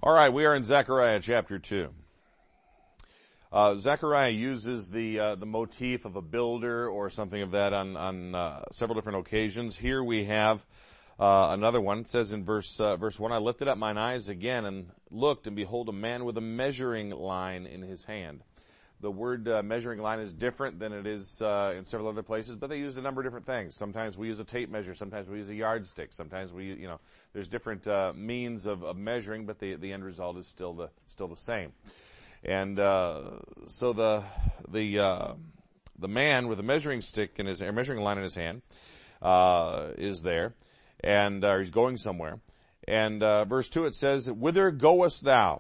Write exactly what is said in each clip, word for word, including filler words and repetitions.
All right, we are in Zechariah chapter two. Uh, Zechariah uses the uh, the motif of a builder or something of that on on uh, several different occasions. Here we have uh, another one. It says in verse uh, verse one, "I lifted up mine eyes again and looked, and behold, a man with a measuring line in his hand." The word uh, measuring line is different than it is uh, in several other places, but they use a number of different things. Sometimes we use a tape measure. Sometimes we use a yardstick. Sometimes we, you know, there's different uh, means of, of measuring, but the the end result is still the still the same. And uh, so the the uh, the man with a measuring stick in his or measuring line in his hand uh, is there, and uh, he's going somewhere. And uh, verse two it says, "Whither goest thou?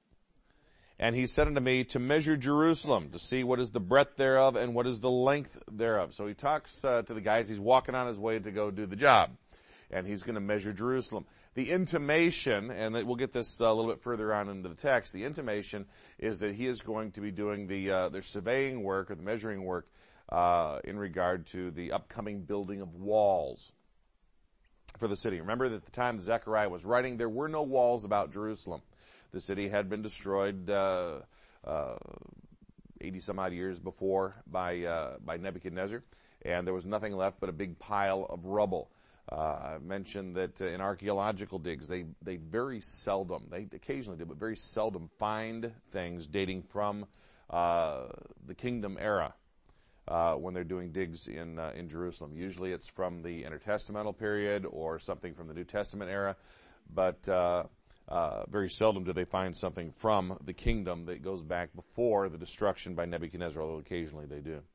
And he said unto me, to measure Jerusalem, to see what is the breadth thereof and what is the length thereof." So he talks uh, to the guys. He's walking on his way to go do the job, and he's going to measure Jerusalem. The intimation, and we'll get this a little bit further on into the text, the intimation is that he is going to be doing the uh, the surveying work or the measuring work uh, in regard to the upcoming building of walls for the city. Remember that at the time that Zechariah was writing, there were no walls about Jerusalem. The city had been destroyed uh, uh, eighty some odd years before by uh, by Nebuchadnezzar, and there was nothing left but a big pile of rubble. Uh, I mentioned that uh, in archaeological digs, they they very seldom, they occasionally do, but very seldom find things dating from uh, the kingdom era uh, when they're doing digs in uh, in Jerusalem. Usually, it's from the intertestamental period or something from the New Testament era, but uh, Uh, very seldom do they find something from the kingdom that goes back before the destruction by Nebuchadnezzar, although occasionally they do.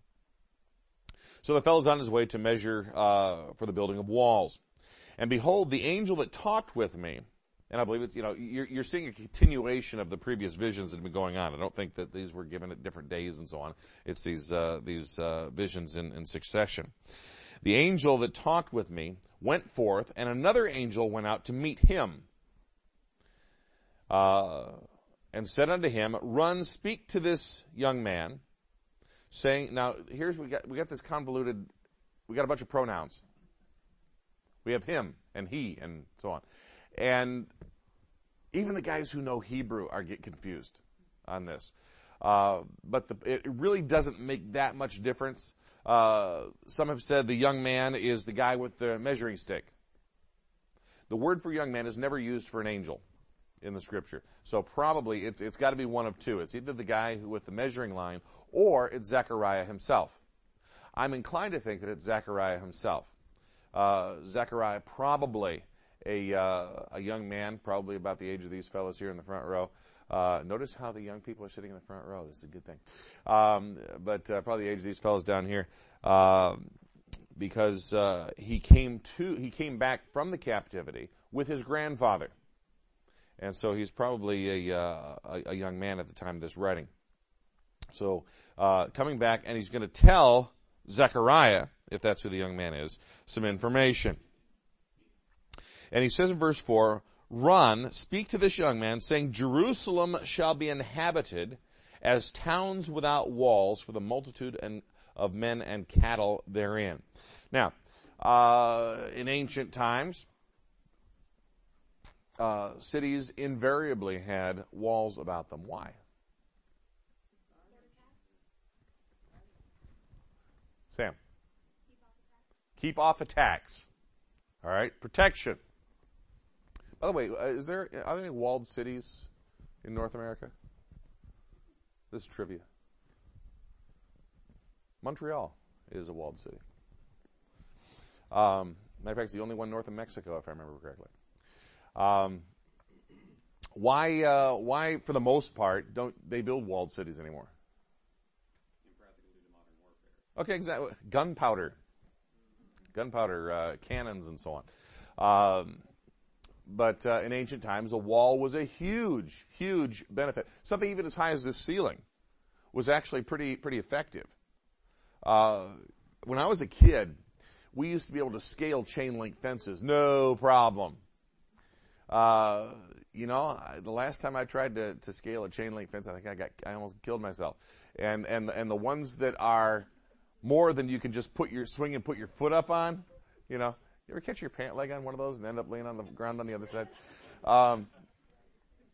So the fellow's on his way to measure uh, for the building of walls. "And behold, the angel that talked with me," and I believe it's, you know, you're, you're seeing a continuation of the previous visions that have been going on. I don't think that these were given at different days and so on. It's these uh, these uh, visions in, in succession. "The angel that talked with me went forth, and another angel went out to meet him. Uh, and said unto him, Run, speak to this young man, saying," now here's, we got, we got this convoluted, we got a bunch of pronouns. We have him and he and so on. And even the guys who know Hebrew are get confused on this. Uh, but the, it really doesn't make that much difference. Uh, some have said the young man is the guy with the measuring stick. The word for young man is never used for an angel in the scripture. So probably it's it's got to be one of two. It's either the guy who with the measuring line or it's Zechariah himself. I'm inclined to think that it's Zechariah himself. Uh, Zechariah, probably a uh, a young man, probably about the age of these fellows here in the front row. Uh, notice how the young people are sitting in the front row. This is a good thing. Um, but uh, probably the age of these fellows down here, uh, because uh, he came to he came back from the captivity with his grandfather. And so he's probably a, uh, a, a young man at the time of this writing. So uh, coming back, and he's going to tell Zechariah, if that's who the young man is, some information. And he says in verse four, "Run, speak to this young man, saying, Jerusalem shall be inhabited as towns without walls for the multitude and of men and cattle therein." Now, uh, in ancient times, Uh, cities invariably had walls about them. Why? Sam? Keep off attacks. All right? Protection. By the way, uh, is there, are there any walled cities in North America? This is trivia. Montreal is a walled city. Um, matter of fact, it's the only one north of Mexico, if I remember correctly. Um, why, uh, why, for the most part, don't they build walled cities anymore? Impractical due to modern warfare. Okay, exactly. Gunpowder. Gunpowder, uh, cannons and so on. Um, but, uh, in ancient times, a wall was a huge, huge benefit. Something even as high as this ceiling was actually pretty, pretty effective. Uh, when I was a kid, we used to be able to scale chain link fences. No problem. Uh, you know, the last time I tried to, to scale a chain link fence, I think I got, I almost killed myself. And, and, and the ones that are more than you can just put your, swing and put your foot up on, you know, you ever catch your pant leg on one of those and end up laying on the ground on the other side? Um,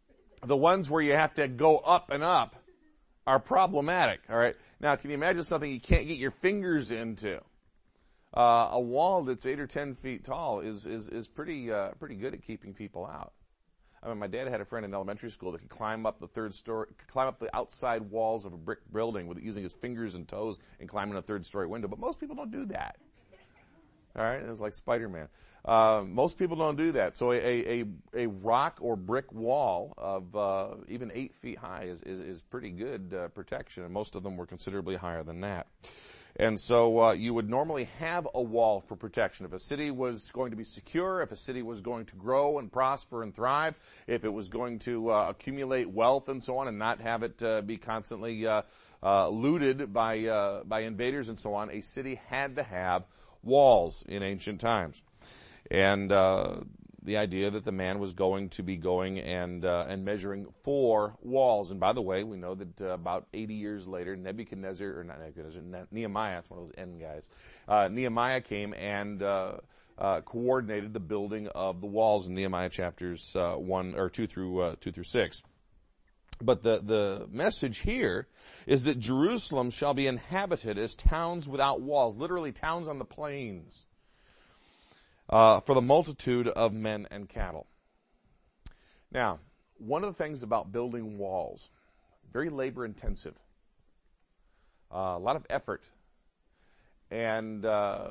The ones where you have to go up and up are problematic, all right? Now, can you imagine something you can't get your fingers into? Uh, a wall that's eight or ten feet tall is is is pretty uh, pretty good at keeping people out. I mean, my dad had a friend in elementary school that could climb up the third story, could climb up the outside walls of a brick building with using his fingers and toes and climbing a third story window. But most people don't do that. All right, it's like Spider-Man. Uh, most people don't do that. So a a a rock or brick wall of uh, even eight feet high is is, is pretty good uh, protection, and most of them were considerably higher than that. And so uh, you would normally have a wall for protection. If a city was going to be secure, if a city was going to grow and prosper and thrive, if it was going to uh, accumulate wealth and so on and not have it uh, be constantly uh, uh, looted by uh, by invaders and so on, a city had to have walls in ancient times. And uh, the idea that the man was going to be going and uh, and measuring four walls. And by the way, we know that uh, about eighty years later, Nebuchadnezzar, or not Nebuchadnezzar, Ne- Nehemiah, that's one of those N guys, uh, Nehemiah came and uh, uh, coordinated the building of the walls in Nehemiah chapters uh, one or two through uh, two through six. But the, the message here is that Jerusalem shall be inhabited as towns without walls, literally towns on the plains. Uh, for the multitude of men and cattle. Now, one of the things about building walls, very labor intensive, uh, a lot of effort, and uh,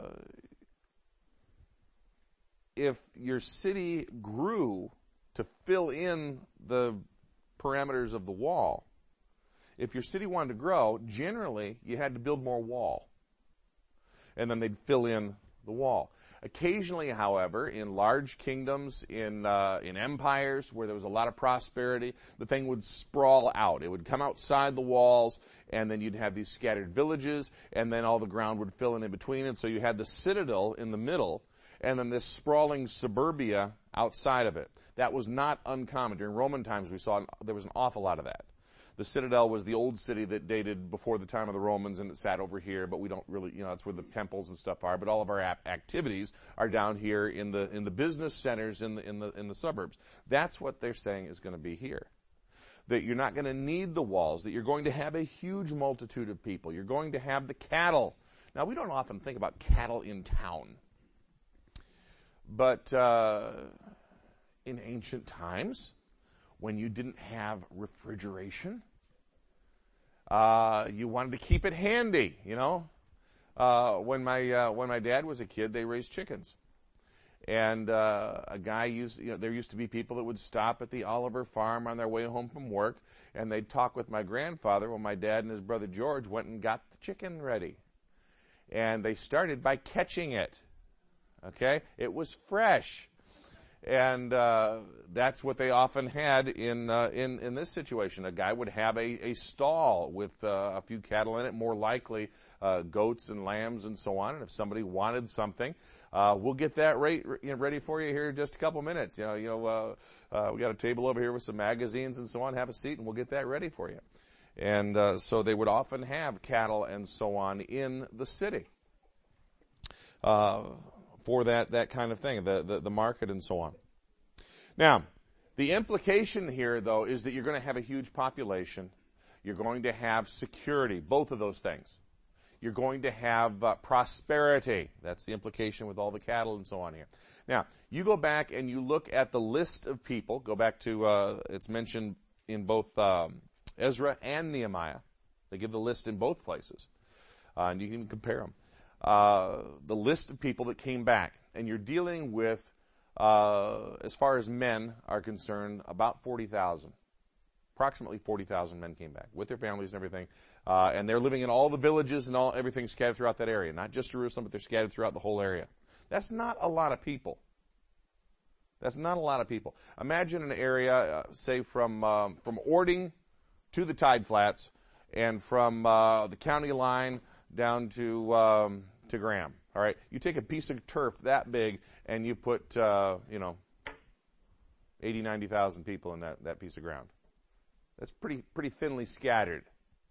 if your city grew to fill in the parameters of the wall, if your city wanted to grow, generally you had to build more wall, and then they'd fill in the wall. Occasionally, however, in large kingdoms, in uh, in empires where there was a lot of prosperity, the thing would sprawl out. It would come outside the walls, and then you'd have these scattered villages, and then all the ground would fill in in between. And so you had the citadel in the middle, and then this sprawling suburbia outside of it. That was not uncommon. During Roman times, we saw there was an awful lot of that. The citadel was the old city that dated before the time of the Romans, and it sat over here, but we don't really, you know, that's where the temples and stuff are. But all of our ap- activities are down here in the in the business centers in the in the in the suburbs. That's what they're saying is going to be here. That you're not going to need the walls. That you're going to have a huge multitude of people. You're going to have the cattle. Now, we don't often think about cattle in town, but uh, in ancient times, when you didn't have refrigeration, uh, you wanted to keep it handy, you know. Uh, when my uh, when my dad was a kid, they raised chickens, and uh, a guy used, you know, there used to be people that would stop at the Oliver farm on their way home from work, and they'd talk with my grandfather when my dad and his brother George went and got the chicken ready, and they started by catching it. Okay, it was fresh. And uh, that's what they often had in uh, in in this situation. A guy would have a, a stall with uh, a few cattle in it, more likely uh, goats and lambs and so on. And if somebody wanted something, uh, we'll get that rate, you know, ready for you here in just a couple minutes. You know, you know, uh, uh, we got a table over here with some magazines and so on. Have a seat, and we'll get that ready for you. And uh, so they would often have cattle and so on in the city. Uh, for that, that kind of thing, the, the, the market and so on. Now, the implication here, though, is that you're going to have a huge population. You're going to have security, both of those things. You're going to have uh, prosperity. That's the implication with all the cattle and so on here. Now, you go back and you look at the list of people. Go back to, uh, it's mentioned in both um, Ezra and Nehemiah. They give the list in both places. Uh, and you can compare them. Uh, the list of people that came back, and you're dealing with, uh, as far as men are concerned, about forty thousand. Approximately forty thousand men came back with their families and everything, uh, and they're living in all the villages and all everything scattered throughout that area. Not just Jerusalem, but they're scattered throughout the whole area. That's not a lot of people. That's not a lot of people. Imagine an area, uh, say from um, from Ording to the Tide Flats, and from uh, the county line down to um, to Graham. All right, you take a piece of turf that big, and you put uh, you know eighty, ninety thousand people in that, that piece of ground. That's pretty pretty thinly scattered.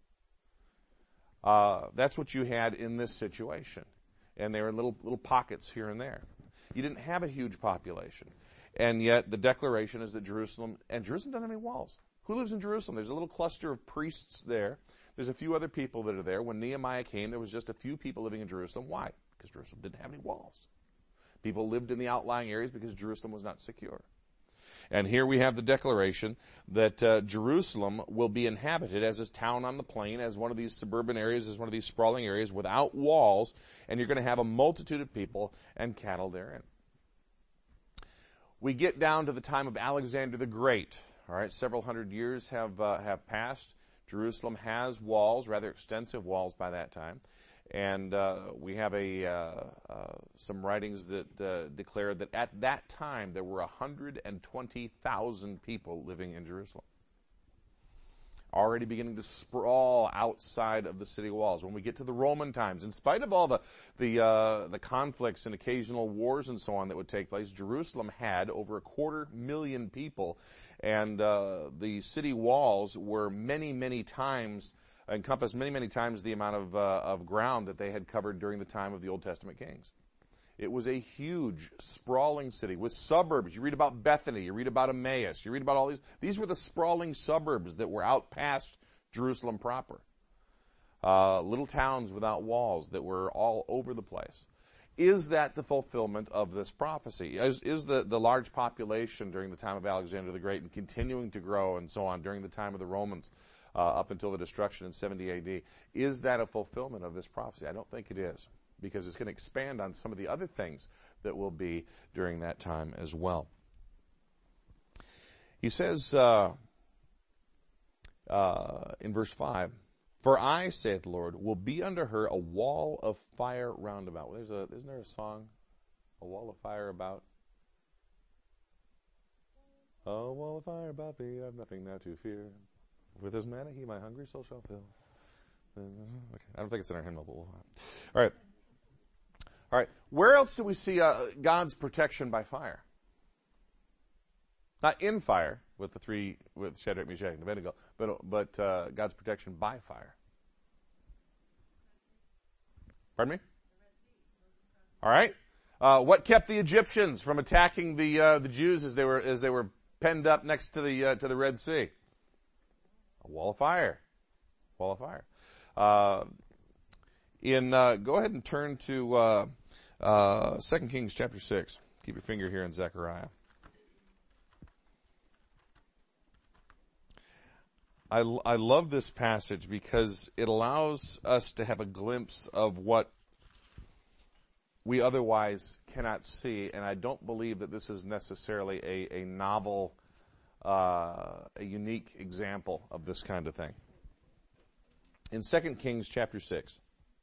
Uh, that's what you had in this situation, and there were little little pockets here and there. You didn't have a huge population, and yet the declaration is that Jerusalem and Jerusalem doesn't have any walls. Who lives in Jerusalem? There's a little cluster of priests there. There's a few other people that are there. When Nehemiah came, there was just a few people living in Jerusalem. Why? Because Jerusalem didn't have any walls. People lived in the outlying areas because Jerusalem was not secure. And here we have the declaration that uh, Jerusalem will be inhabited as a town on the plain, as one of these suburban areas, as one of these sprawling areas without walls, and you're going to have a multitude of people and cattle therein. We get down to the time of Alexander the Great. All right, several hundred years have uh, have passed. Jerusalem has walls, rather extensive walls by that time. And uh, we have a uh, uh, some writings that uh, declare that at that time there were one hundred twenty thousand people living in Jerusalem, already beginning to sprawl outside of the city walls. When we get to the Roman times, in spite of all the the uh, the conflicts and occasional wars and so on that would take place, Jerusalem had over a quarter million people, and uh, the city walls were many, many times encompassed many, many times the amount of uh, of ground that they had covered during the time of the Old Testament kings. It was a huge, sprawling city with suburbs. You read about Bethany, you read about Emmaus, you read about all these. These were the sprawling suburbs that were out past Jerusalem proper. Uh, little towns without walls that were all over the place. Is that the fulfillment of this prophecy? Is, is the, the large population during the time of Alexander the Great and continuing to grow and so on during the time of the Romans Uh, up until the destruction in seventy A D, is that a fulfillment of this prophecy? I don't think it is, because it's going to expand on some of the other things that will be during that time as well. He says uh, uh, in verse five, "For I, saith the Lord, will be unto her a wall of fire round about." Well, there's a, isn't there a song, "A wall of fire about"? "A wall of fire about me, I have nothing now to fear. With his manna he my hungry soul shall fill." Okay. I don't think it's in our hymnal, but we'll... All right. All right. Where else do we see uh, God's protection by fire? Not in fire with the three, with Shadrach, Meshach, and Abednego, but but uh, God's protection by fire. Pardon me? All right. Uh, what kept the Egyptians from attacking the uh, the Jews as they were as they were penned up next to the uh, to the Red Sea? A wall of fire. Wall of fire. Uh, in uh, go ahead and turn to uh, uh, Second Kings chapter six. Keep your finger here in Zechariah. I, I love this passage because it allows us to have a glimpse of what we otherwise cannot see, and I don't believe that this is necessarily a, a novel Uh, a unique example of this kind of thing. In Second Kings chapter six,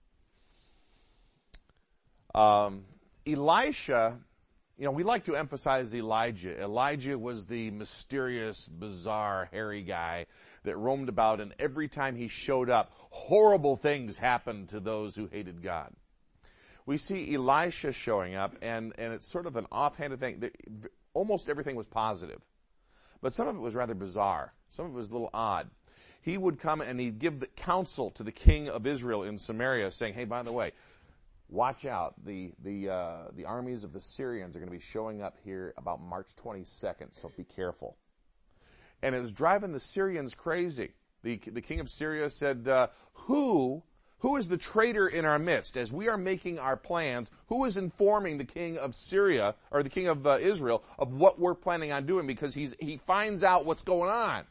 um, Elisha, you know, we like to emphasize Elijah. Elijah was the mysterious, bizarre, hairy guy that roamed about, and every time he showed up, horrible things happened to those who hated God. We see Elisha showing up, and, and it's sort of an offhanded thing. Almost everything was positive. But some of it was rather bizarre. Some of it was a little odd. He would come and he'd give the counsel to the king of Israel in Samaria, saying, "Hey, by the way, watch out. The the uh, the armies of the Syrians are going to be showing up here about March twenty-second, so be careful." And it was driving the Syrians crazy. The the king of Syria said, uh, "Who who is the traitor in our midst? As we are making our plans, who is informing the king of Syria or the king of uh, Israel of what we're planning on doing? Because he's he finds out what's going on."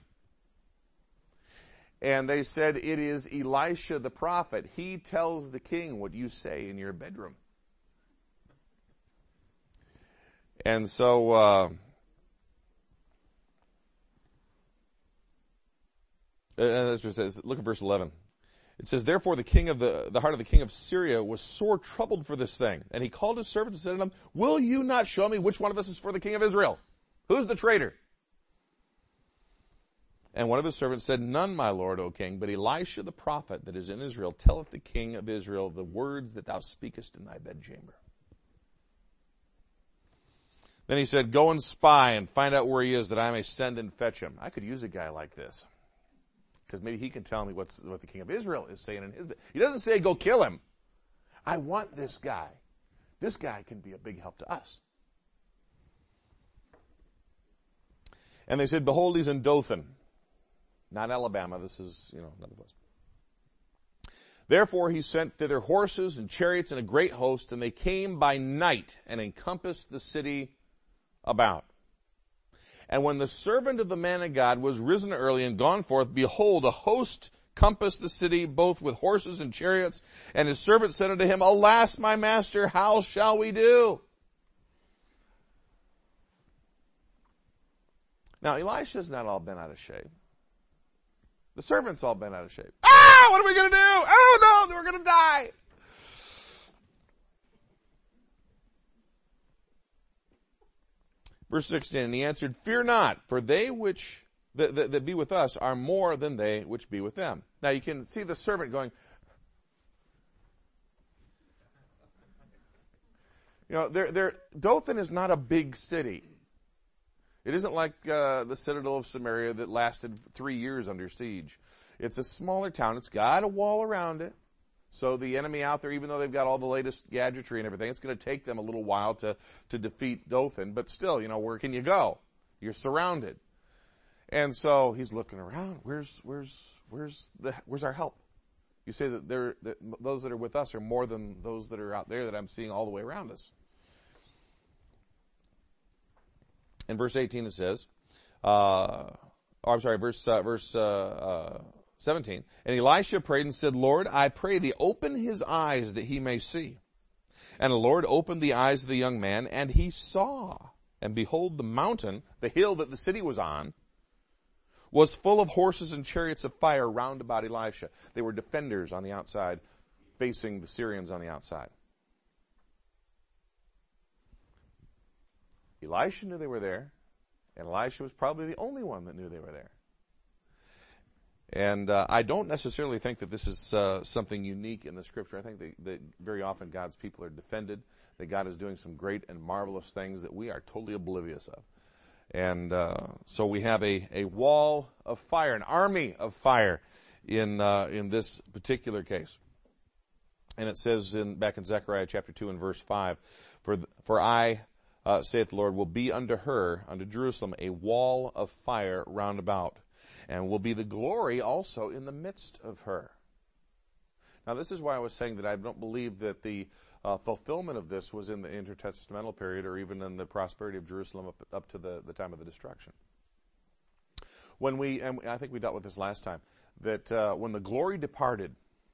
And they said, "It is Elisha the prophet. He tells the king what you say in your bedroom." And so uh, that's what it says. Look at verse eleven. It says, "Therefore the king of the, the heart of the king of Syria was sore troubled for this thing. And he called his servants and said to them, Will you not show me which one of us is for the king of Israel? Who's the traitor?" And one of his servants said, "None, my lord, O king, but Elisha the prophet that is in Israel telleth the king of Israel the words that thou speakest in thy bedchamber." Then he said, "Go and spy and find out where he is, that I may send and fetch him." I could use a guy like this, because maybe he can tell me what's, what the king of Israel is saying in his bed. He doesn't say, "Go kill him." I want this guy. This guy can be a big help to us. And they said, "Behold, he's in Dothan." Not Alabama. This is, you know, another place. Therefore he sent thither horses and chariots and a great host, and they came by night and encompassed the city about. And when the servant of the man of God was risen early and gone forth, behold, a host compassed the city, both with horses and chariots. And his servant said unto him, Alas, my master, how shall we do? Now, Elisha's not all bent out of shape. The servant's all bent out of shape. Ah, what are we going to do? Oh no, we're going to die. Verse sixteen, and he answered, Fear not, for they which that, that, that be with us are more than they which be with them. Now you can see the servant going, you know, they're, they're, Dothan is not a big city. It isn't like uh, the citadel of Samaria that lasted three years under siege. It's a smaller town. It's got a wall around it. So the enemy out there, even though they've got all the latest gadgetry and everything, it's going to take them a little while to, to defeat Dothan. But still, you know, where can you go? You're surrounded. And so he's looking around. Where's, where's, where's the, where's our help? You say that they're, that those that are with us are more than those that are out there that I'm seeing all the way around us. In verse eighteen it says, uh, oh, I'm sorry, verse, uh, verse, uh, uh, seventeen. And Elisha prayed and said, Lord, I pray thee, open his eyes that he may see. And the Lord opened the eyes of the young man, and he saw. And behold, the mountain, the hill that the city was on, was full of horses and chariots of fire round about Elisha. They were defenders on the outside, facing the Syrians on the outside. Elisha knew they were there, and Elisha was probably the only one that knew they were there. And uh, I don't necessarily think that this is uh, something unique in the Scripture. I think that, that very often God's people are defended, that God is doing some great and marvelous things that we are totally oblivious of. And uh, so we have a, a wall of fire, an army of fire in uh, in this particular case. And it says in back in Zechariah chapter two and verse five, For for I, uh, saith the Lord, will be unto her, unto Jerusalem, a wall of fire round about, and will be the glory also in the midst of her. Now this is why I was saying that I don't believe that the uh, fulfillment of this was in the intertestamental period or even in the prosperity of Jerusalem up, up to the, the time of the destruction. When we, and I think we dealt with this last time, that uh, when the glory departed,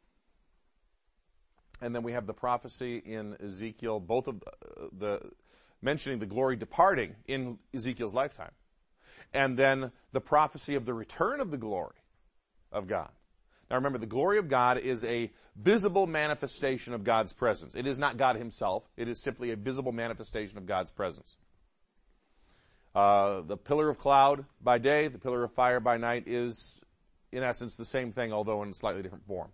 and then we have the prophecy in Ezekiel, both of the, the mentioning the glory departing in Ezekiel's lifetime, and then the prophecy of the return of the glory of God. Now remember, the glory of God is a visible manifestation of God's presence. It is not God himself. It is simply a visible manifestation of God's presence. Uh, the pillar of cloud by day, the pillar of fire by night is, in essence, the same thing, although in a slightly different form.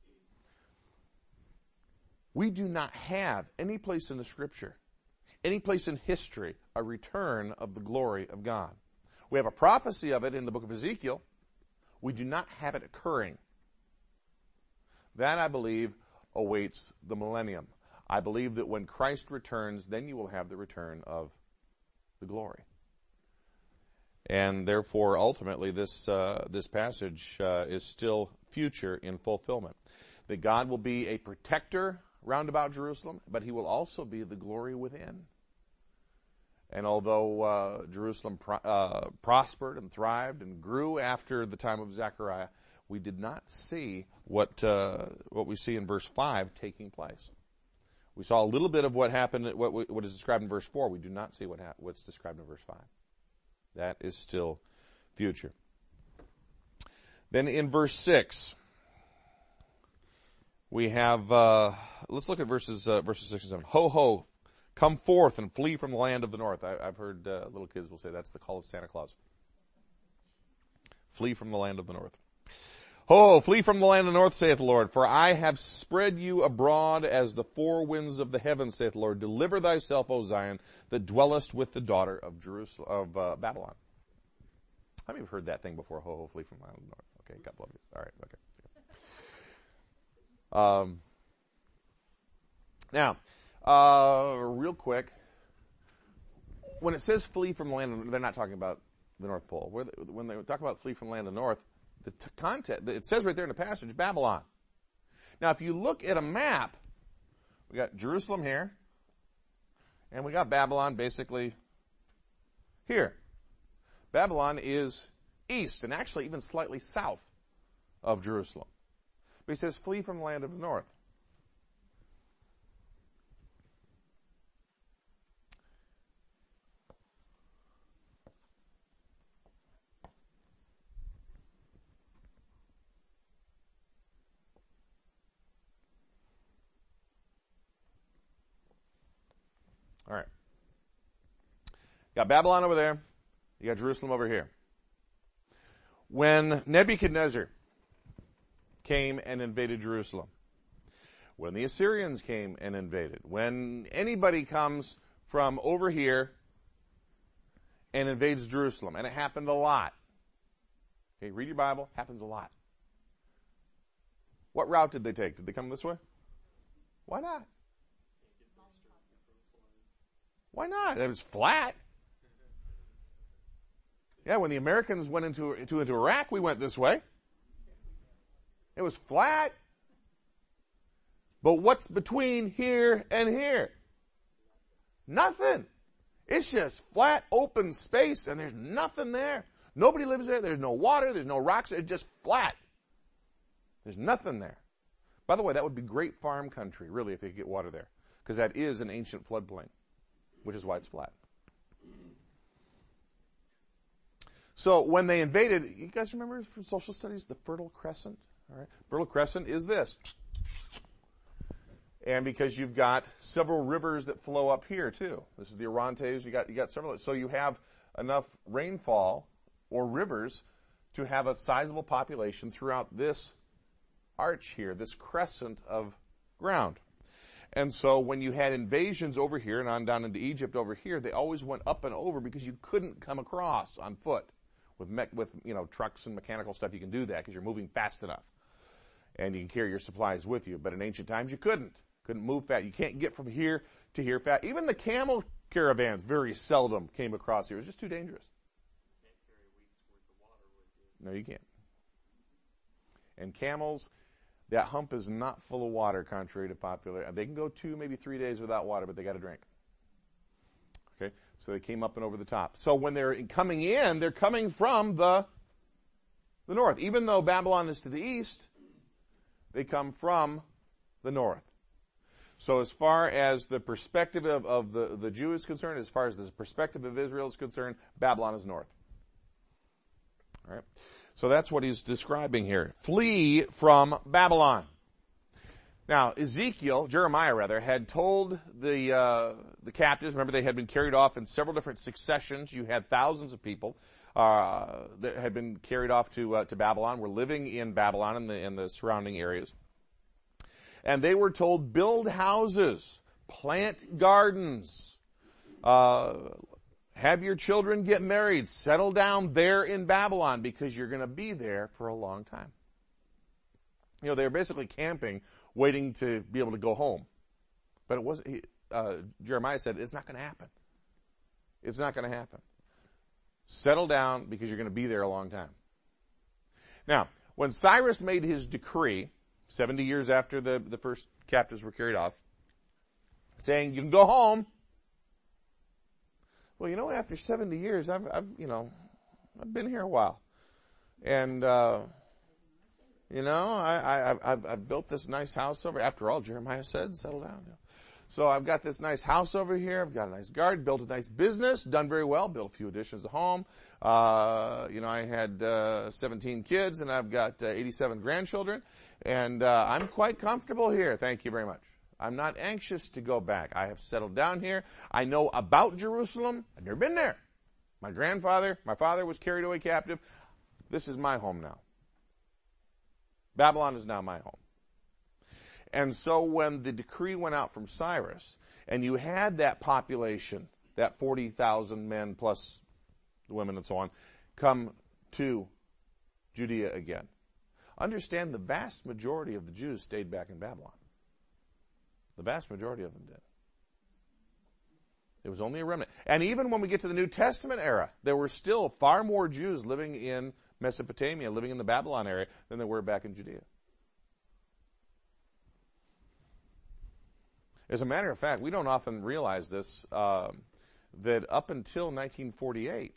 We do not have any place in the Scripture, any place in history, a return of the glory of God. We have a prophecy of it in the book of Ezekiel. We do not have it occurring. That, I believe, awaits the millennium. I believe that when Christ returns, then you will have the return of the glory. And therefore, ultimately, this uh, this passage uh, is still future in fulfillment. That God will be a protector round about Jerusalem, but he will also be the glory within. And although uh, Jerusalem pro- uh, prospered and thrived and grew after the time of Zechariah, we did not see what uh, what we see in verse five taking place. We saw a little bit of what happened, what, what is described in verse four. We do not see what ha- what's described in verse five. That is still future. Then in verse six, we have, uh, let's look at verses uh, verses six and seven. Ho, ho, come forth and flee from the land of the north. I, I've heard uh, little kids will say that's the call of Santa Claus. Flee from the land of the north. Ho, flee from the land of the north, saith the Lord, for I have spread you abroad as the four winds of the heavens, saith the Lord. Deliver thyself, O Zion, that dwellest with the daughter of Jerusalem, of uh, Babylon. How many have heard that thing before? Ho, ho, flee from the land of the north. Okay, a couple of you. All right, okay. Um, now, uh, real quick, when it says flee from the land, they're not talking about the North Pole. When they talk about flee from the land of the north, the t- content, it says right there in the passage, Babylon. Now, if you look at a map, we got Jerusalem here, and we got Babylon basically here. Babylon is east, and actually even slightly south of Jerusalem. But he says, flee from the land of the north. All right. Got Babylon over there. You got Jerusalem over here. When Nebuchadnezzar came and invaded Jerusalem, when the Assyrians came and invaded, when anybody comes from over here and invades Jerusalem, and it happened a lot. Okay, read your Bible. Happens a lot. What route did they take? Did they come this way? Why not? Why not? It was flat. Yeah, when the Americans went into, into, into Iraq, we went this way. It was flat. But what's between here and here? Nothing. It's just flat, open space, and there's nothing there. Nobody lives there. There's no water. There's no rocks. It's just flat. There's nothing there. By the way, that would be great farm country, really, if they could get water there, because that is an ancient floodplain, which is why it's flat. So when they invaded, you guys remember from social studies, the Fertile Crescent? All right. Fertile Crescent is this. And because you've got several rivers that flow up here too. This is the Orontes. You got, you got several. So you have enough rainfall or rivers to have a sizable population throughout this arch here, this crescent of ground. And so when you had invasions over here and on down into Egypt over here, they always went up and over because you couldn't come across on foot. With, me- with you know, trucks and mechanical stuff, you can do that because you're moving fast enough. And you can carry your supplies with you. But in ancient times, you couldn't. Couldn't move fast. You can't get from here to here fast. Even the camel caravans very seldom came across here. It was just too dangerous. You can't carry a week's worth of water with you. No, you can't. And camels, that hump is not full of water, contrary to popular. They can go two, maybe three days without water, but they got to drink. Okay, so they came up and over the top. So when they're coming in, they're coming from the, the north. Even though Babylon is to the east, they come from the north. So as far as the perspective of, of the, the Jew is concerned, as far as the perspective of Israel is concerned, Babylon is north. All right. So that's what he's describing here. Flee from Babylon. Now, Ezekiel, Jeremiah rather, had told the uh, the captives, remember they had been carried off in several different successions. You had thousands of people uh, that had been carried off to uh, to Babylon, were living in Babylon and the, in the surrounding areas. And they were told, build houses, plant gardens, uh, have your children get married, settle down there in Babylon because you're going to be there for a long time. You know, they were basically camping, waiting to be able to go home. But it wasn't, uh, Jeremiah said, it's not going to happen. It's not going to happen. Settle down because you're going to be there a long time. Now, when Cyrus made his decree, seventy years after the, the first captives were carried off, saying, you can go home. Well, you know, after seventy years, I've, I've you know, I've been here a while. And, uh, you know, I, I, I've, I've built this nice house over. After all, Jeremiah said, settle down. So I've got this nice house over here. I've got a nice garden, built a nice business, done very well, built a few additions to home. Uh, you know, I had, uh, seventeen kids and I've got uh, eighty-seven grandchildren. And, uh, I'm quite comfortable here. Thank you very much. I'm not anxious to go back. I have settled down here. I know about Jerusalem. I've never been there. My grandfather, my father was carried away captive. This is my home now. Babylon is now my home. And so when the decree went out from Cyrus, and you had that population, that forty thousand men plus the women and so on, come to Judea again, understand the vast majority of the Jews stayed back in Babylon. The vast majority of them did. It was only a remnant. And even when we get to the New Testament era, there were still far more Jews living in Mesopotamia, living in the Babylon area, than there were back in Judea. As a matter of fact, we don't often realize this, uh, that up until nineteen forty-eight,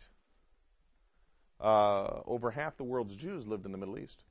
uh, over half the world's Jews lived in the Middle East.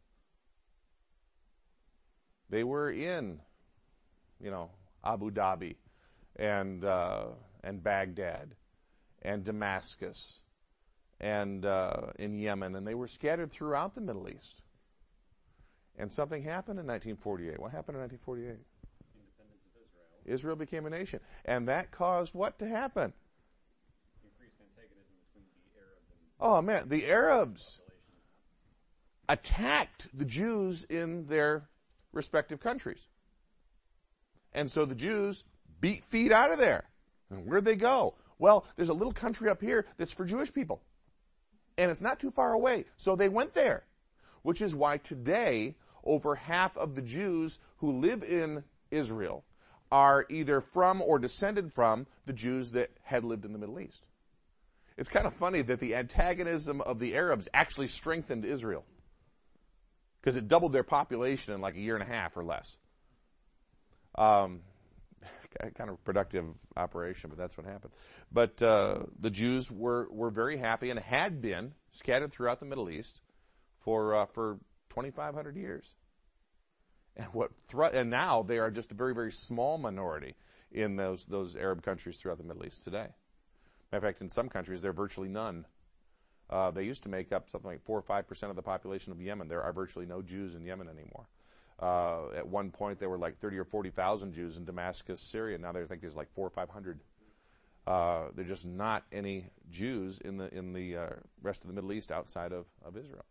They were in, you know, Abu Dhabi and uh, and Baghdad and Damascus and uh, in Yemen, and they were scattered throughout the Middle East. And something happened in nineteen forty-eight. What happened in nineteen forty-eight? Independence of Israel. Israel became a nation. And that caused what to happen? Increased antagonism between the Arab and Oh, man, the Arabs population. attacked the Jews in their respective countries. And so the Jews beat feet out of there. And where'd they go? Well, there's a little country up here that's for Jewish people. And it's not too far away. So they went there. Which is why today, over half of the Jews who live in Israel are either from or descended from the Jews that had lived in the Middle East. It's kind of funny that the antagonism of the Arabs actually strengthened Israel. Because it doubled their population in like a year and a half or less. Um, kind of productive operation, but that's what happened. But uh, the Jews were, were very happy and had been scattered throughout the Middle East for uh, for twenty-five hundred years. And what thr- and now they are just a very, very small minority in those those Arab countries throughout the Middle East today. Matter of fact, in some countries, there are virtually none. Uh, they used to make up something like four or five percent of the population of Yemen. There are virtually no Jews in Yemen anymore. Uh, at one point, there were like thirty or forty thousand Jews in Damascus, Syria. Now they think there's like four or five hundred. Uh, there's just not any Jews in the in the uh, rest of the Middle East outside of, of Israel.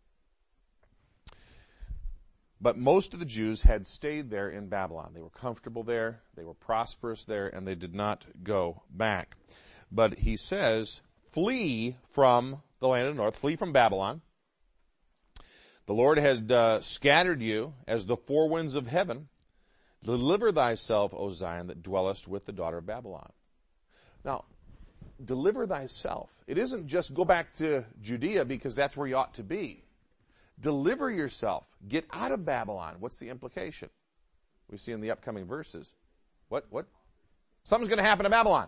But most of the Jews had stayed there in Babylon. They were comfortable there, they were prosperous there, and they did not go back. But he says, flee from the land of the north, flee from Babylon. The Lord has uh, scattered you as the four winds of heaven. Deliver thyself, O Zion, that dwellest with the daughter of Babylon. Now, deliver thyself. It isn't just go back to Judea because that's where you ought to be. Deliver yourself. Get out of Babylon. What's the implication? We see in the upcoming verses. What? What? Something's going to happen to Babylon.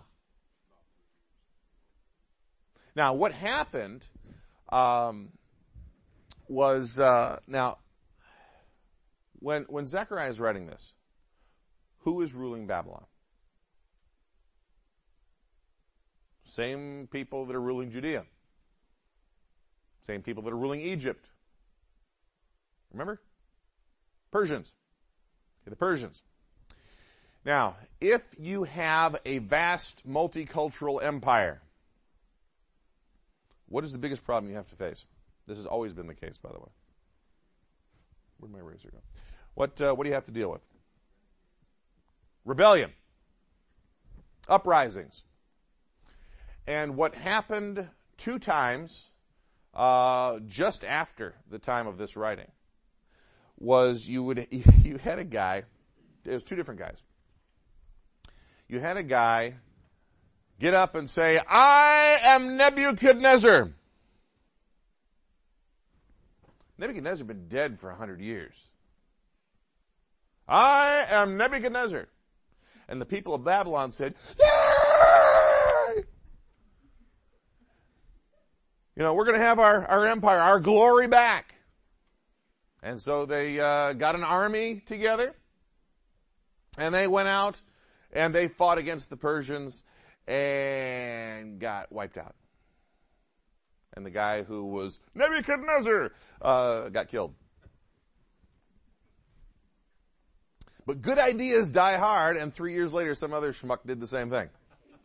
Now, what happened um, was, uh, now, when, when Zechariah is writing this, who is ruling Babylon? Same people that are ruling Judea. Same people that are ruling Egypt. Remember? Persians. Okay, the Persians. Now, if you have a vast multicultural empire, what is the biggest problem you have to face? This has always been the case, by the way. Where'd my eraser go? What, uh, what do you have to deal with? Rebellion. Uprisings. And what happened two times uh, just after the time of this writing was you would you had a guy, it was two different guys. You had a guy get up and say, I am Nebuchadnezzar. Nebuchadnezzar had been dead for a hundred years. I am Nebuchadnezzar. And the people of Babylon said, yay! You know, we're going to have our, our empire, our glory back. And so they uh, got an army together, and they went out, and they fought against the Persians, and got wiped out. And the guy who was Nebuchadnezzar uh, got killed. But good ideas die hard, and three years later, some other schmuck did the same thing.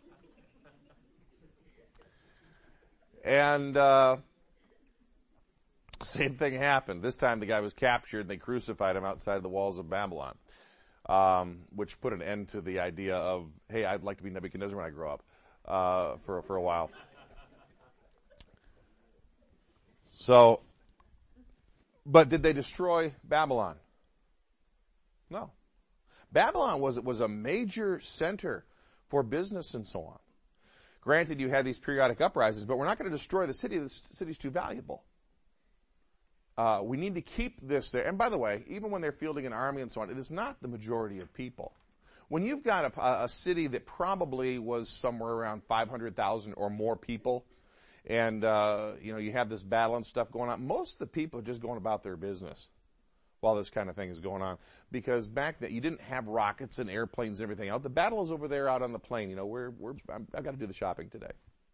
And uh same thing happened. This time the guy was captured and they crucified him outside the walls of Babylon, um, which put an end to the idea of, hey, I'd like to be Nebuchadnezzar when I grow up, uh, for, for a while. So, but did they destroy Babylon? No. Babylon was, was a major center for business and so on. Granted, you had these periodic uprisings, but we're not going to destroy the city. The city's too valuable. Uh, we need to keep this there. And by the way, even when they're fielding an army and so on, it is not the majority of people. When you've got a, a city that probably was somewhere around five hundred thousand or more people, and uh, you know you have this battle and stuff going on, most of the people are just going about their business while this kind of thing is going on. Because back then, you didn't have rockets and airplanes and everything else. The battle is over there out on the plain. You know, we're, we're, I'm, I've got to do the shopping today.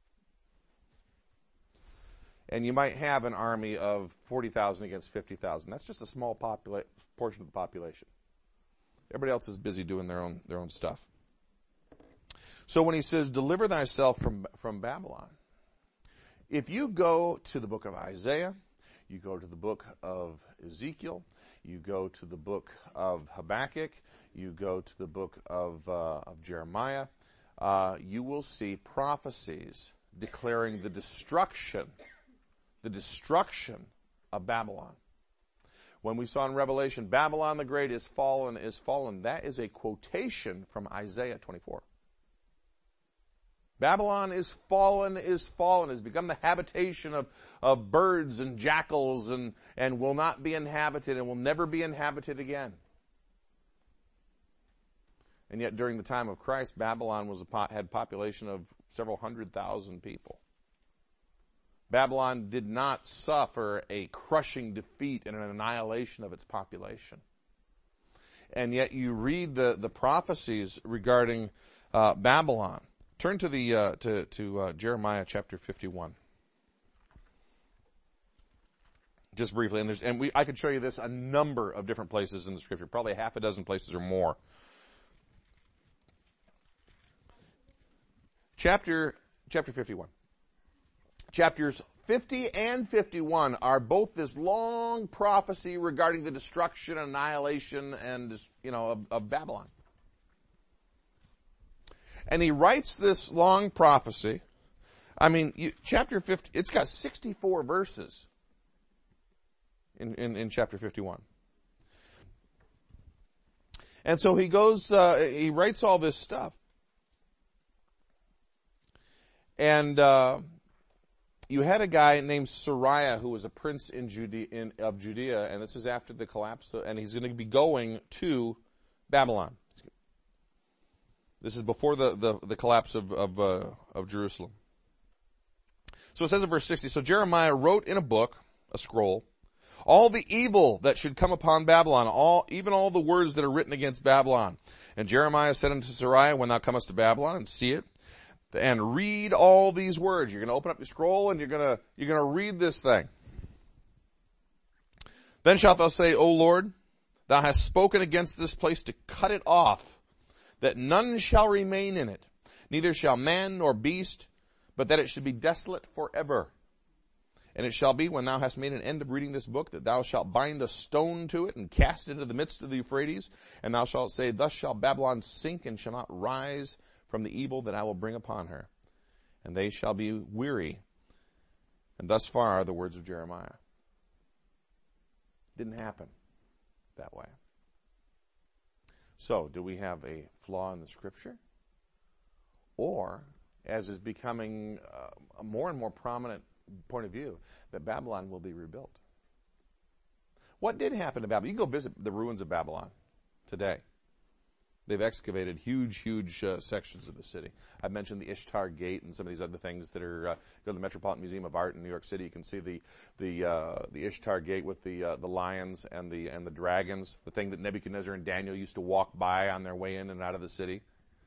And you might have an army of forty thousand against fifty thousand. That's just a small popula- portion of the population. Everybody else is busy doing their own, their own stuff. So when he says, deliver thyself from, from Babylon, if you go to the book of Isaiah, you go to the book of Ezekiel, you go to the book of Habakkuk, you go to the book of, uh, of Jeremiah, uh, you will see prophecies declaring the destruction, the destruction of Babylon. When we saw in Revelation, Babylon the Great is fallen, is fallen, that is a quotation from Isaiah twenty-four. Babylon is fallen, is fallen, has become the habitation of, of birds and jackals and, and will not be inhabited and will never be inhabited again. And yet during the time of Christ, Babylon was a, had a population of several hundred thousand people. Babylon did not suffer a crushing defeat and an annihilation of its population. And yet you read the, the prophecies regarding uh, Babylon. Turn to the uh, to to uh, Jeremiah chapter fifty-one, just briefly, and there's and we I could show you this a number of different places in the Scripture, probably a half a dozen places or more. Chapter chapter fifty-one, chapters fifty and fifty-one are both this long prophecy regarding the destruction, annihilation, and you know of, of Babylon. And he writes this long prophecy. I mean, you, chapter fifty, it's got sixty-four verses in, in, in chapter fifty-one. And so he goes, uh, he writes all this stuff. And uh, you had a guy named Sariah who was a prince in Judea, in, of Judea, and this is after the collapse, and he's going to be going to Babylon. This is before the, the, the collapse of, of, uh, of Jerusalem. So it says in verse sixty, so Jeremiah wrote in a book, a scroll, all the evil that should come upon Babylon, all, even all the words that are written against Babylon. And Jeremiah said unto Sariah, when thou comest to Babylon and see it, and read all these words. You're going to open up your scroll and you're going to, you're going to read this thing. Then shalt thou say, O Lord, thou hast spoken against this place to cut it off, that none shall remain in it, neither shall man nor beast, but that it should be desolate forever. And it shall be, when thou hast made an end of reading this book, that thou shalt bind a stone to it and cast it into the midst of the Euphrates, and thou shalt say, thus shall Babylon sink and shall not rise from the evil that I will bring upon her. And they shall be weary. And thus far are the words of Jeremiah. Didn't happen that way. So, do we have a flaw in the Scripture? Or, as is becoming uh, a more and more prominent point of view, that Babylon will be rebuilt? What did happen to Babylon? You can go visit the ruins of Babylon today. They've excavated huge, huge uh, sections of the city. I've mentioned the Ishtar Gate and some of these other things that are, uh, go to the Metropolitan Museum of Art in New York City. You can see the the uh, the Ishtar Gate with the uh, the lions and the and the dragons, the thing that Nebuchadnezzar and Daniel used to walk by on their way in and out of the city.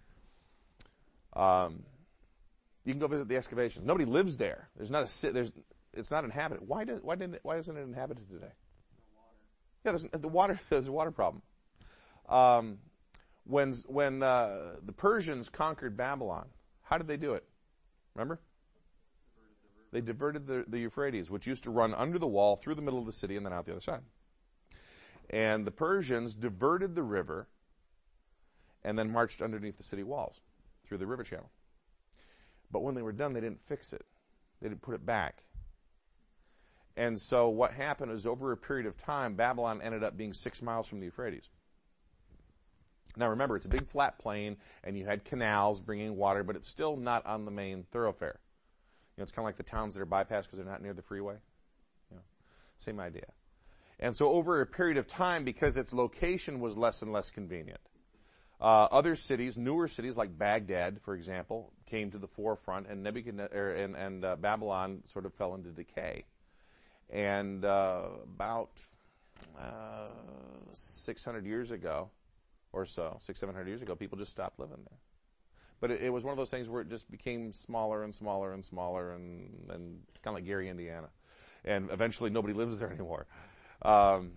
Um, you can go visit the excavations. Nobody lives there. There's not a there's it's not inhabited. Why does why didn't why isn't it inhabited today? No water. Yeah, there's the water. There's a water problem. Um, When when uh, the Persians conquered Babylon, how did they do it? Remember? Diverted the they diverted the, the Euphrates, which used to run under the wall, through the middle of the city, and then out the other side. And the Persians diverted the river and then marched underneath the city walls through the river channel. But when they were done, they didn't fix it. They didn't put it back. And so what happened is, over a period of time, Babylon ended up being six miles from the Euphrates. Now remember, it's a big flat plain, and you had canals bringing water, but it's still not on the main thoroughfare. You know, it's kind of like the towns that are bypassed because they're not near the freeway. You know, same idea. And so over a period of time, because its location was less and less convenient, uh, other cities, newer cities like Baghdad, for example, came to the forefront, and Nebuchadnezzar and, and uh, Babylon sort of fell into decay. And uh, about uh, six hundred years ago, or so, six, seven hundred years ago, people just stopped living there. But it, it was one of those things where it just became smaller and smaller and smaller, and, and kind of like Gary, Indiana. And eventually nobody lives there anymore. Um,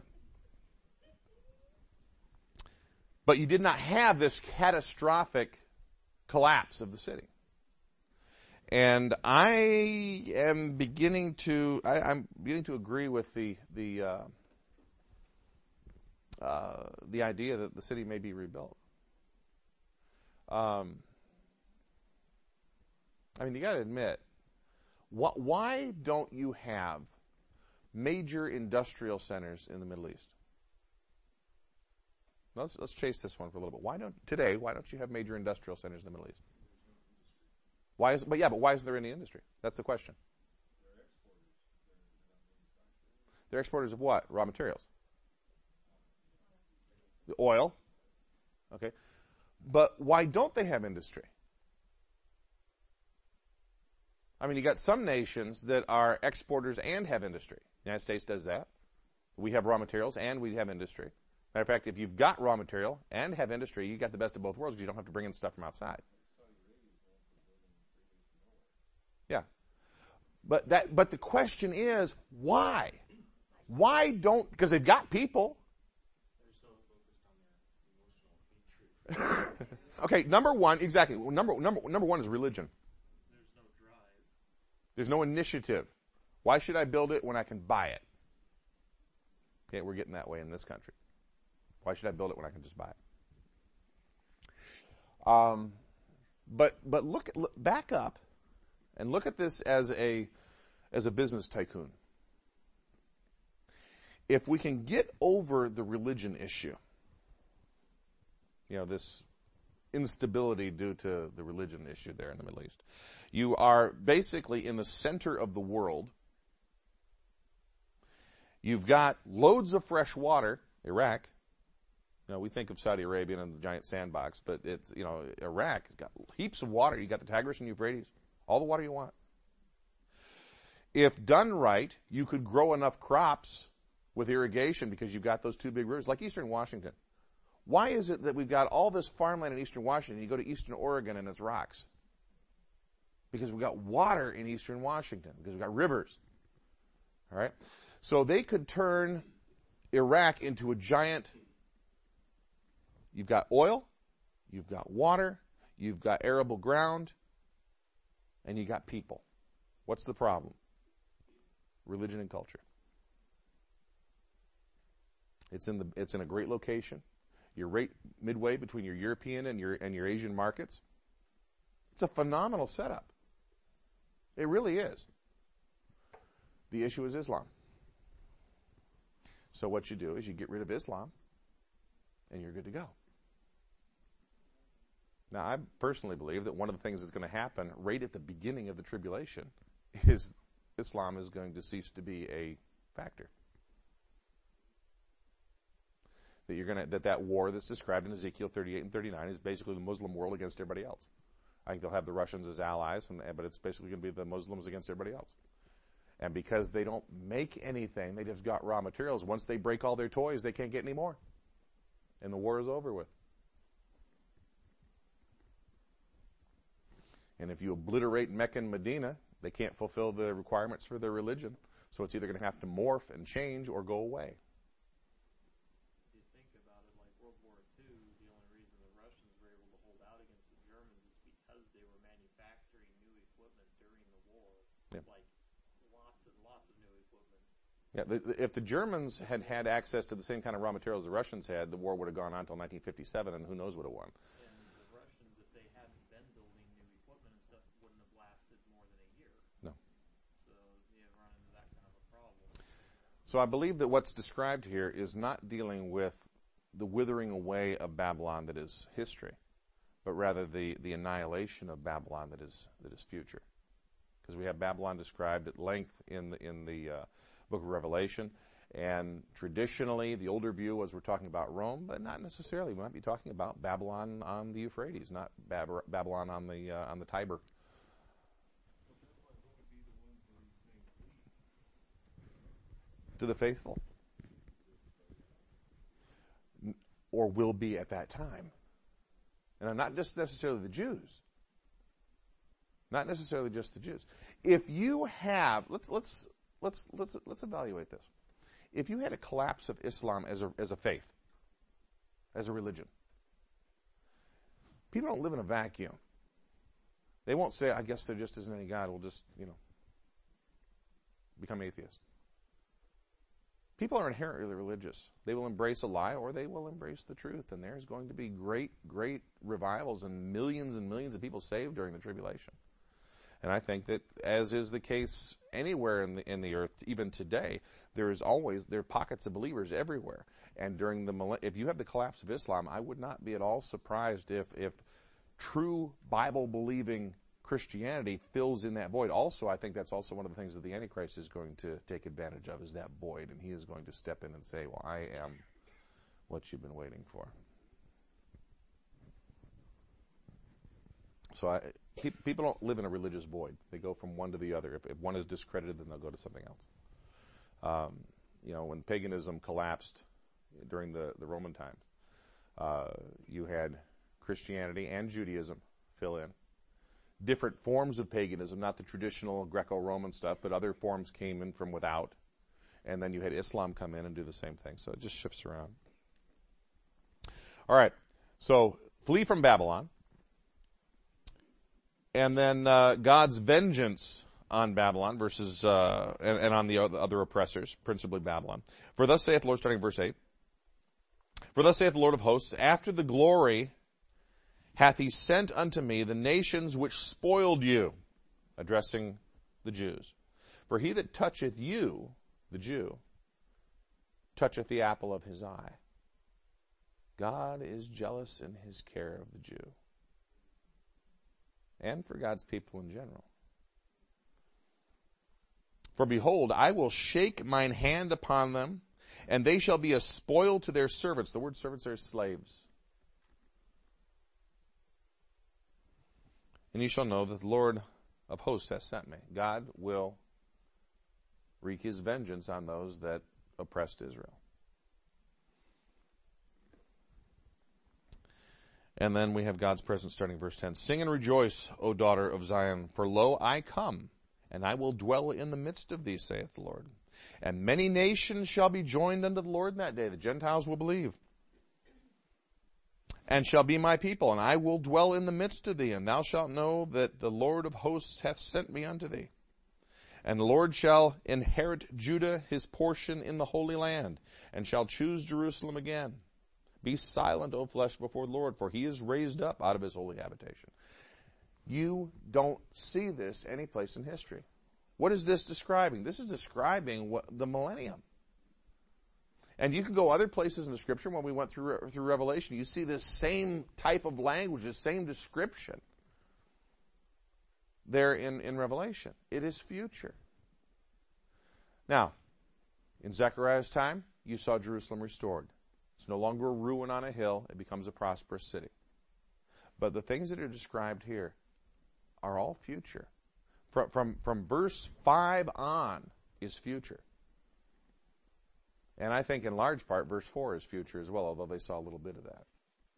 but you did not have this catastrophic collapse of the city. And I am beginning to, I, I'm beginning to agree with the, the, uh, uh, the idea that the city may be rebuilt. Um, I mean, you got to admit, wh- why don't you have major industrial centers in the Middle East? Let's let's chase this one for a little bit. Why don't today? Why don't you have major industrial centers in the Middle East? Why is? But yeah, but why isn't there any industry? That's the question. They're exporters of what? Raw materials. The oil. Okay. But why don't they have industry? I mean, you got some nations that are exporters and have industry. The United States does that. We have raw materials and we have industry. Matter of fact, if you've got raw material and have industry, you got the best of both worlds because you don't have to bring in stuff from outside. Yeah. But that, but the question is, why? Why don't, because they've got people. Okay, number one, exactly. Number, number, number one is religion. There's no initiative. Why should I build it when I can buy it? Okay, we're getting that way in this country. Why should I build it when I can just buy it? Um, but but look, look back up and look at this as a as a business tycoon. If we can get over the religion issue, you know, this instability due to the religion issue there in the Middle East, you are basically in the center of the world. You've got loads of fresh water, Iraq. You know, we think of Saudi Arabia and the giant sandbox, but it's, you know, Iraq has got heaps of water. You got the Tigris and Euphrates, all the water you want. If done right, you could grow enough crops with irrigation because you've got those two big rivers, like Eastern Washington. Why is it that we've got all this farmland in Eastern Washington? You go to Eastern Oregon and it's rocks. Because we've got water in Eastern Washington, because we've got rivers. All right? So they could turn Iraq into a giant. You've got oil, you've got water, you've got arable ground, and you got people. What's the problem? Religion and culture. It's in the it's in a great location. You're right midway between your European and your and your Asian markets. It's a phenomenal setup. It really is. The issue is Islam. So what you do is you get rid of Islam, and you're good to go. Now, I personally believe that one of the things that's going to happen right at the beginning of the tribulation is Islam is going to cease to be a factor. That you're going to that that war that's described in Ezekiel thirty-eight and thirty-nine is basically the Muslim world against everybody else. I think they'll have the Russians as allies, and, but it's basically going to be the Muslims against everybody else. And because they don't make anything, they just got raw materials. Once they break all their toys, they can't get any more. And the war is over with. And if you obliterate Mecca and Medina, they can't fulfill the requirements for their religion. So it's either going to have to morph and change or go away. If you think about it, like World War Two, the only reason the Russians were able to hold out against the Germans is because they were manufacturing new equipment during the war. Yeah. Like lots and lots of new equipment. Yeah, the, the, if the Germans had had access to the same kind of raw materials the Russians had, the war would have gone on until nineteen fifty-seven, and who knows what it won. And the Russians, if they hadn't been building new equipment and stuff, wouldn't have lasted more than a year. No. So you run into that kind of a problem. So I believe that what's described here is not dealing with the withering away of Babylon that is history, but rather the, the annihilation of Babylon that is that is future. Because we have Babylon described at length in the, in the uh, book of Revelation, and traditionally the older view was we're talking about Rome, but not necessarily. We might be talking about Babylon on the Euphrates, not Bab- Babylon on the uh, on the Tiber. To the faithful, or will be at that time. And not just necessarily the Jews. Not necessarily just the Jews. If you have, let's let's let's let's let's evaluate this. If you had a collapse of Islam as a as a faith, as a religion, people don't live in a vacuum. They won't say, "I guess there just isn't any God. We'll just, you know, become atheists." People are inherently religious. They will embrace a lie or they will embrace the truth. And there's going to be great, great revivals and millions and millions of people saved during the tribulation. And I think that, as is the case anywhere in the in the earth, even today, there is always, there are pockets of believers everywhere. And during the, if you have the collapse of Islam, I would not be at all surprised if, if true Bible-believing Christianity fills in that void. Also, I think that's also one of the things that the Antichrist is going to take advantage of, is that void. And he is going to step in and say, well, I am what you've been waiting for. So I, pe- people don't live in a religious void. They go from one to the other. If, if one is discredited, then they'll go to something else. Um, you know, when paganism collapsed during the, the Roman times, uh, you had Christianity and Judaism fill in. Different forms of paganism, not the traditional Greco-Roman stuff, but other forms came in from without. And then you had Islam come in and do the same thing. So it just shifts around. All right. So flee from Babylon. And then uh, God's vengeance on Babylon versus uh, and, and on the other oppressors, principally Babylon. For thus saith the Lord, starting verse eight. For thus saith the Lord of hosts, after the glory hath he sent unto me the nations which spoiled you, addressing the Jews. For he that toucheth you, the Jew, toucheth the apple of his eye. God is jealous in his care of the Jew. And for God's people in general. For behold, I will shake mine hand upon them, and they shall be a spoil to their servants. The word servants are slaves. And ye shall know that the Lord of hosts hath sent me. God will wreak his vengeance on those that oppressed Israel. And then we have God's presence starting verse ten. Sing and rejoice, O daughter of Zion, for lo, I come, and I will dwell in the midst of thee, saith the Lord. And many nations shall be joined unto the Lord in that day. The Gentiles will believe. And shall be my people, and I will dwell in the midst of thee, and thou shalt know that the Lord of hosts hath sent me unto thee. And the Lord shall inherit Judah his portion in the Holy Land, and shall choose Jerusalem again. Be silent, O flesh, before the Lord, for he is raised up out of his holy habitation. You don't see this any place in history. What is this describing? This is describing what, the millennium. And you can go other places in the Scripture. When we went through through Revelation, you see this same type of language, the same description there in, in Revelation. It is future. Now, in Zechariah's time, you saw Jerusalem restored. It's no longer a ruin on a hill. It becomes a prosperous city. But the things that are described here are all future. From, from, from verse five on is future. And I think in large part verse four is future as well, although they saw a little bit of that.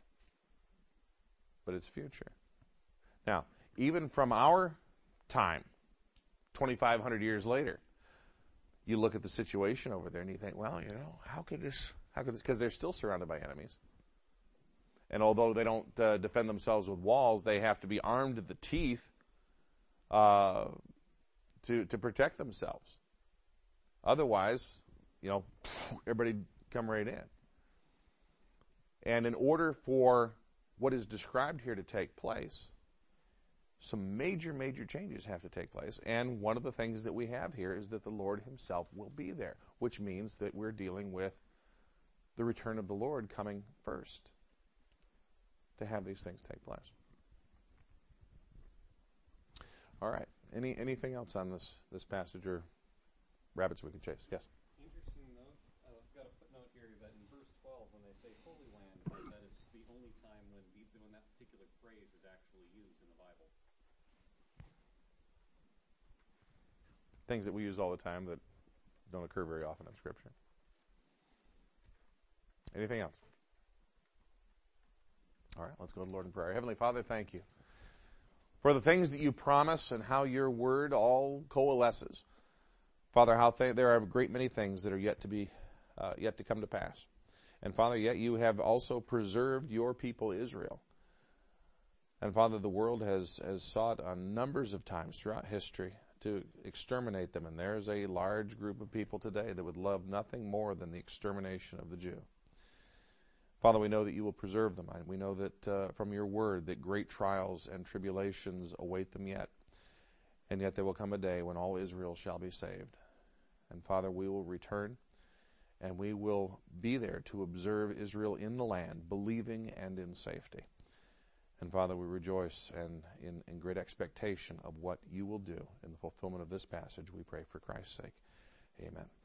But it's future. Now, even from our time, twenty-five hundred years later, you look at the situation over there and you think, well, you know, how could this, how could this, because they're still surrounded by enemies. And although they don't uh, defend themselves with walls, they have to be armed to the teeth uh, to to protect themselves. Otherwise, you know, everybody come right in. And in order for what is described here to take place, some major, major changes have to take place. And one of the things that we have here is that the Lord himself will be there, which means that we're dealing with the return of the Lord coming first to have these things take place. All right. Any anything else on this this passage or rabbits we can chase? Yes. Interesting note. Uh, I've got a footnote here that in verse twelve, when they say Holy Land, that it's the only time when the, when that particular phrase is actually used in the Bible. Things that we use all the time that don't occur very often in Scripture. Anything else? All right, let's go to the Lord in prayer. Heavenly Father, thank you for the things that you promise and how your word all coalesces. Father, how th- there are a great many things that are yet to be, uh, yet to come to pass. And Father, yet you have also preserved your people Israel. And Father, the world has, has sought on numbers of times throughout history to exterminate them. And there's a large group of people today that would love nothing more than the extermination of the Jew. Father, we know that you will preserve them. We know that uh, from your word that great trials and tribulations await them yet. And yet there will come a day when all Israel shall be saved. And Father, we will return and we will be there to observe Israel in the land, believing and in safety. And Father, we rejoice and in, in great expectation of what you will do in the fulfillment of this passage. We pray for Christ's sake. Amen.